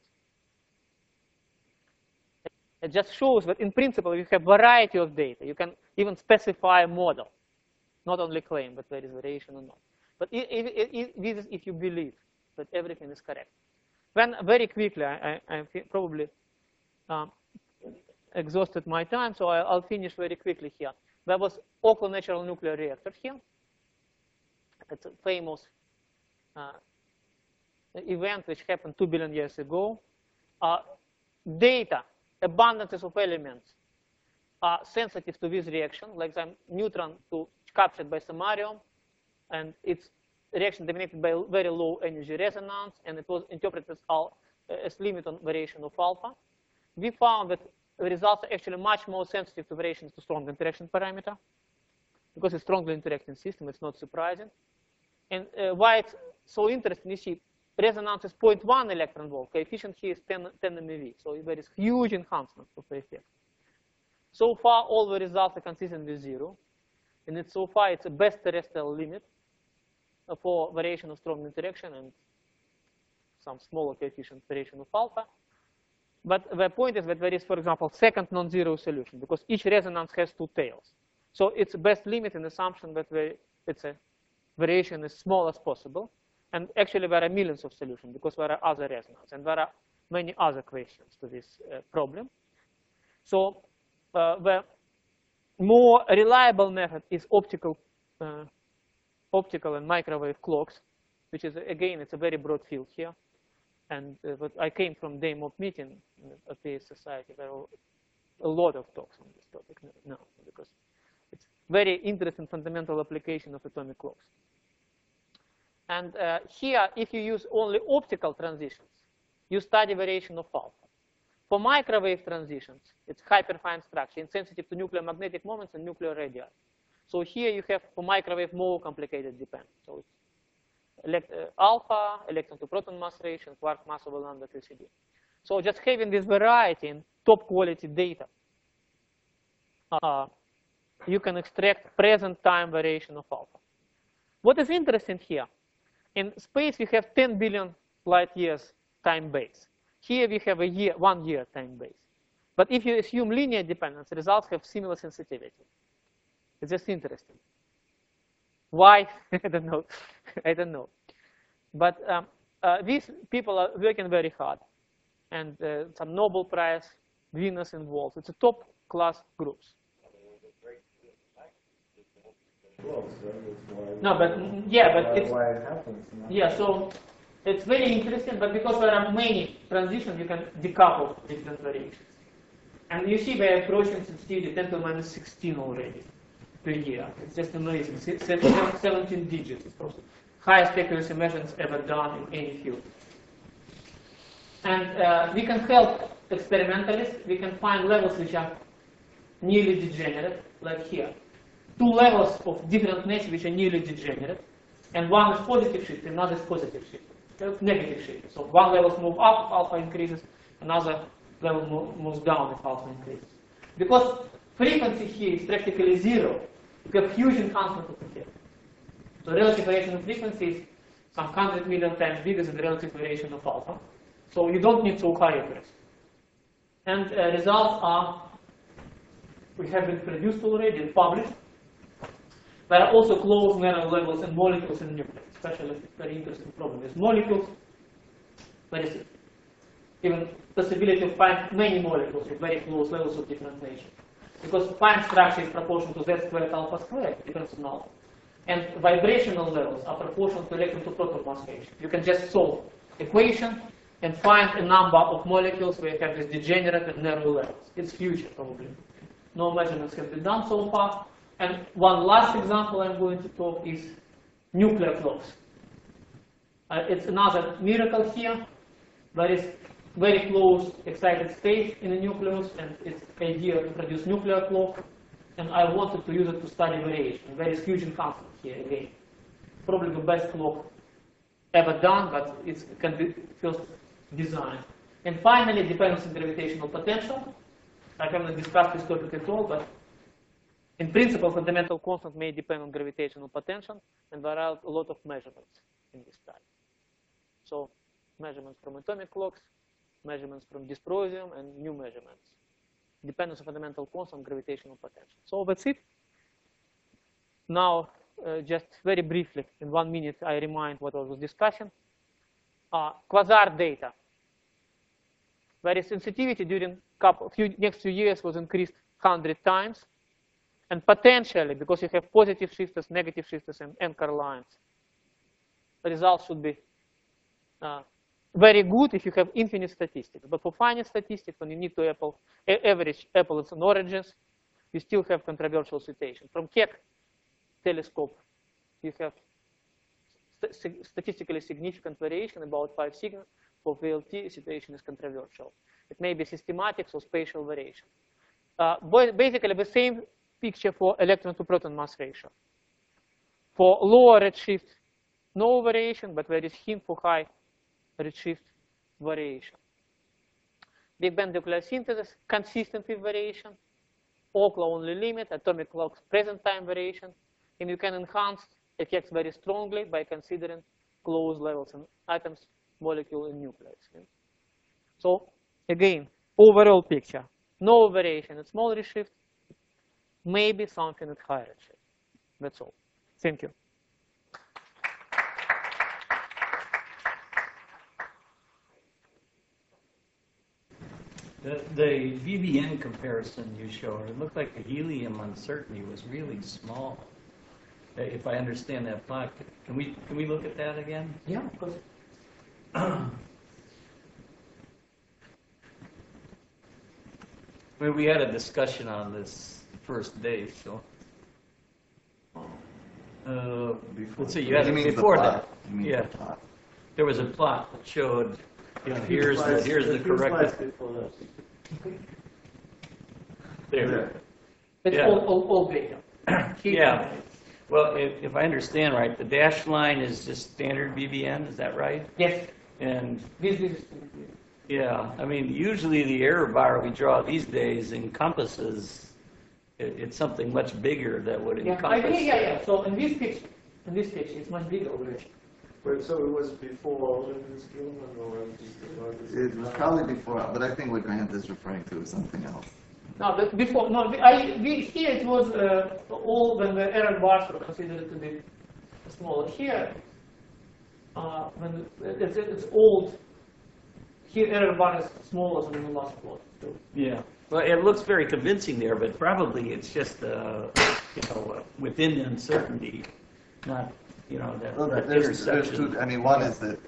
It just shows that in principle you have variety of data. You can even specify a model, not only claim that there is variation or not. But if, if, if, if you believe that everything is correct. Then very quickly, I, I, I probably um, exhausted my time, so I, I'll finish very quickly here. There was Oakland Natural Nuclear Reactor here. It's a famous uh, event which happened two billion years ago. Uh, data, abundances of elements are sensitive to this reaction, like the neutron to captured by samarium, and it's reaction dominated by very low energy resonance, and it was interpreted as, al as limit on variation of alpha. We found that the results are actually much more sensitive to variations to strong interaction parameter, because it's strongly interacting system. It's not surprising. And uh, why it's so interesting, you see, resonance is zero point one electron volt. Coefficient here is ten, ten M eV, so there is huge enhancement of the effect. So far, all the results are consistent with zero. And it's so far, it's a best terrestrial limit for variation of strong interaction and some smaller coefficient variation of alpha. But the point is that there is, for example, second non-zero solution, because each resonance has two tails. So it's a best limit in assumption that the, it's a variation as small as possible. And actually, there are millions of solutions, because there are other resonances. And there are many other questions to this uh, problem. So uh, the more reliable method is optical, uh, optical and microwave clocks, which is, again, it's a very broad field here. And uh, but I came from the MOP meeting at the Society. There are a lot of talks on this topic now, because it's very interesting fundamental application of atomic clocks. And uh, here, if you use only optical transitions, you study variation of alpha. For microwave transitions, it's hyperfine structure, insensitive to nuclear magnetic moments and nuclear radii. So here you have, for microwave, more complicated dependence. So it's elect uh, alpha, electron to proton mass ratio, and quark mass over lambda Q C D. So just having this variety in top quality data, uh, you can extract present time variation of alpha. What is interesting here, in space we have ten billion light years time base. Here we have a year, one year time base. But if you assume linear dependence, results have similar sensitivity. It's just interesting. Why? I don't know. I don't know. But um, uh, these people are working very hard. And uh, some Nobel Prize winners involved. It's a top class groups. No, but yeah, but it's why it happens. Yeah, so it's very interesting, but because there are many transitions, you can decouple different variations. And you see we're approaching sensitivity ten to the minus sixteen already per year. It's just amazing. seventeen digits. It's also highest accuracy measurements ever done in any field. And uh, we can help experimentalists. We can find levels which are nearly degenerate, like here. Two levels of different nature which are nearly degenerate. And one is positive shift, another is positive shift. There's negative shift. So one level moves up if alpha increases, another level move, moves down if alpha increases. Because frequency here is practically zero, you have huge enhancement of effect. So relative variation of frequency is some hundred million times bigger than the relative variation of alpha. So you don't need so high accuracy. And uh, results are, we have been produced already and published. There are also close narrow levels in molecules and nuclei, especially very interesting problem with molecules. There is even possibility of find many molecules with very close levels of different nature. Because fine structure is proportional to z squared alpha squared, depends on alpha. And vibrational levels are proportional to electron to proton mass ratio. You can just solve equation and find a number of molecules where you have this degenerate and narrow levels. It's future probably. No measurements have been done so far. And one last example I'm going to talk is nuclear clocks. Uh, it's another miracle here. There is very close excited state in the nucleus, and it's idea to produce nuclear clock. And I wanted to use it to study variation. There is huge enhancement here again. Probably the best clock ever done, but it can be first designed. And finally, dependence on gravitational potential. I haven't discussed this topic at all, but in principle, fundamental constant may depend on gravitational potential, and there are a lot of measurements in this study. So measurements from atomic clocks, measurements from dysprosium, and new measurements. Dependence on fundamental constant, gravitational potential. So that's it. Now, uh, just very briefly, in one minute, I remind what I was discussing. Uh, quasar data. Where sensitivity during couple, few, next few years was increased one hundred times. And potentially, because you have positive shifters, negative shifters, and anchor lines, the results should be uh, very good if you have infinite statistics. But for finite statistics, when you need to apple, average apples and oranges, you still have controversial situation. From Keck telescope, you have st statistically significant variation, about five sigma. For V L T, situation is controversial. It may be systematic or spatial variation. Uh, basically, the same picture for electron to proton mass ratio. For lower redshift, no variation, but there is hint for high redshift variation. Big band nuclear synthesis, consistent with variation. Oklo only limit, atomic clock's present time variation, and you can enhance effects very strongly by considering close levels in atoms, molecule, and nucleus. Yeah? So again, overall picture, no variation at small redshift, maybe something at higher redshift. That's all. Thank you. The, the V B N comparison you showed, it looked like the helium uncertainty was really small. Uh, If I understand that plot, can we can we look at that again? Yeah, of course. I mean, we had a discussion on this first day, so. Uh, let's see, you had He it means the before plot. that. He means Yeah, the plot. there was a plot that showed, you know, here's the here's the corrected. There. It's Yeah. all, all, all data. Yeah. Well, if, if I understand right, the dashed line is just standard V B N, is that right? Yes. And This, this is yeah, I mean, usually the error bar we draw these days encompasses, it, it's something much bigger that would yeah, I encompass. agree, yeah, yeah. So in this picture, in this picture, it's much bigger already. Wait, so it was before Lincoln's Gilman or just It was probably before, but I think what Grant is referring to is something else. No, but before, no, I, we, here it was uh, all when the error bars were considered to be smaller. Here, uh, when it's, it's old, here error bar is smaller than the last plot. So, Yeah. Well, it looks very convincing there, but probably it's just, uh, you know, uh, within the uncertainty, not, you know, that, Well, that there's, there's intersection. two, I mean, one is that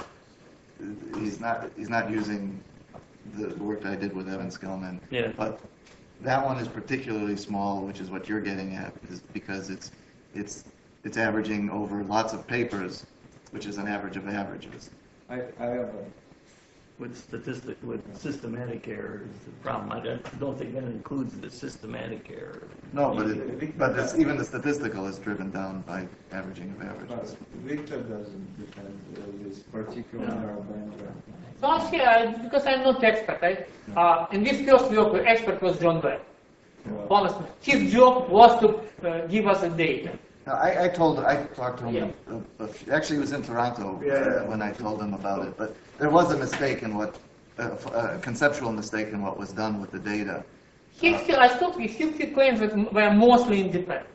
he's not, he's not using the work that I did with Evan Skillman. Yeah. But that one is particularly small, which is what you're getting at, is because it's, it's, it's averaging over lots of papers, which is an average of averages. I, I have a, With statistic, with systematic error is the problem. I don't, don't think that includes the systematic error. No, but it, but it's, even the statistical is driven down by averaging of averages. Victor doesn't defend uh, this particular No. narrowband. so I'm here I, because I'm not expert. I, uh, in this first work, the expert was John Webb. Honestly, his job was to uh, give us the data. Now, I, I told, I talked to him, Yeah. uh, uh, actually he was in Toronto Yeah, uh, yeah. when I told him about it, but there was a mistake in what, uh, f- a conceptual mistake in what was done with the data. He still, I still, he still claims that we're mostly independent.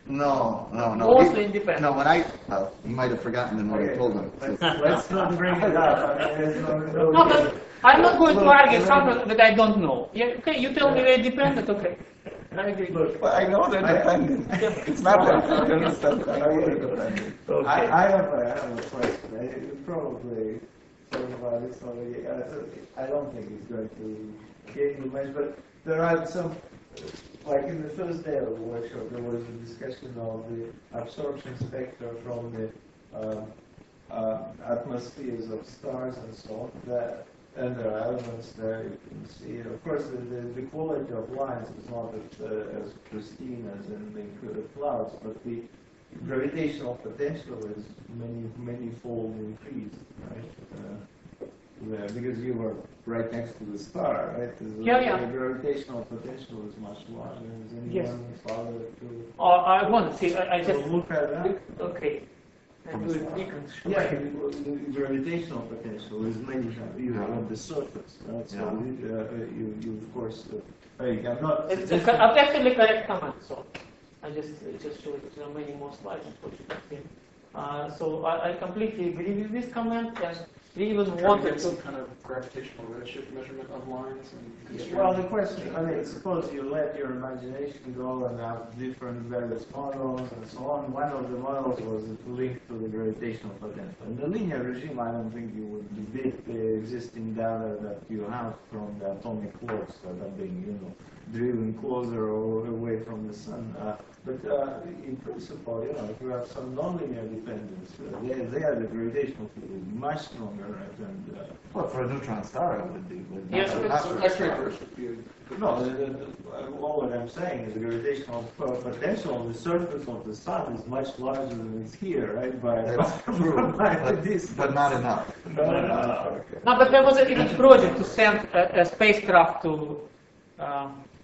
No, no, no. Mostly He- independent. No, when I, well, you might have forgotten than what I told him. Let's not bring it up. I mean, there's no, no No, but I'm not going to argue something that I don't know. Yeah, okay, you tell me we're dependent, okay. I agree. But I know they're dependent. It's not that I don't understand, I know they're dependent. Okay. I, I have a, I have a question. I, you probably talked about this already. Uh, I don't think it's going to gain you much, but there are some, like in the first day of the workshop, there was a discussion of the absorption spectra from the uh, uh, atmospheres of stars and so on. That, and there are elements there you can see. Of course, the, the, the quality of lines is not as, uh, as pristine as in the clouds, but the gravitational potential is many, many-fold increased, right? Uh, there, because you were right next to the star, right? The, Yeah, yeah. The gravitational potential is much larger. Is anyone Yes. bother to Uh, I want to see, I, I to just, look at that? okay. I do it beacons. Yeah, the, the gravitational potential is many times you have on the surface, right? So Yeah. uh, you, you of course, uh, I'm not. It's a, suggesting- co- actually correct comment, so I just, it just showed that there are many more slides, unfortunately. Uh, so I, I completely agree with this comment, and we even Trying to wanted get some to, kind of gravitational redshift measurement of lines and Well, constraint. the question, I mean, suppose you let your imagination go and have different various models and so on. One of the models was linked to the gravitational potential. In the linear regime, I don't think you would debate the existing data that you have from the atomic clocks that are being, you know, driven closer or away from the sun. Uh, but uh, in principle, you know, if you have some nonlinear dependence, uh, they, they are the gravitational field is much stronger, right? And, uh, Well, for a neutron star, it would be. would Yes, not- but not So for a X-ray star. burst would be a good no, the, the, the, all what I'm saying is the gravitational po- potential on the surface of the sun is much larger than it's here, right? By That's by- true, by but, this, but not enough. No, no, no. no, but there was a even project to send a, a spacecraft to, um,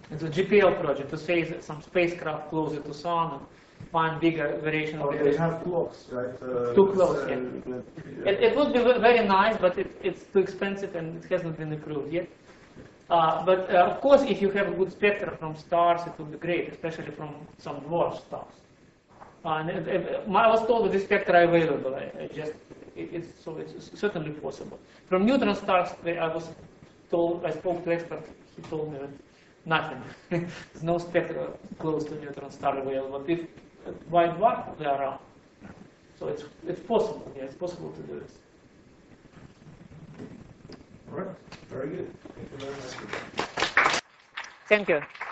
It's a G P L project to say that some spacecraft closer to Sun and find bigger variation of Oh, the they disk. have clocks, right? Uh, Too close, uh, yeah. It, it would be ve- very nice, but it, it's too expensive and it hasn't been approved yet. Uh, but uh, of course, if you have a good spectra from stars, it would be great, especially from some dwarf stars. Uh, and it, it, I was told that this spectra are available. I, I just, it, it's, so it's certainly possible. From neutron stars, I was told, I spoke to expert, he told me that nothing. There's no spectra close to neutron star available. But if uh, white dwarf, they are around. So it's, it's possible, yeah, it's possible to do this. All right, very good. Thank you very much. Thank you.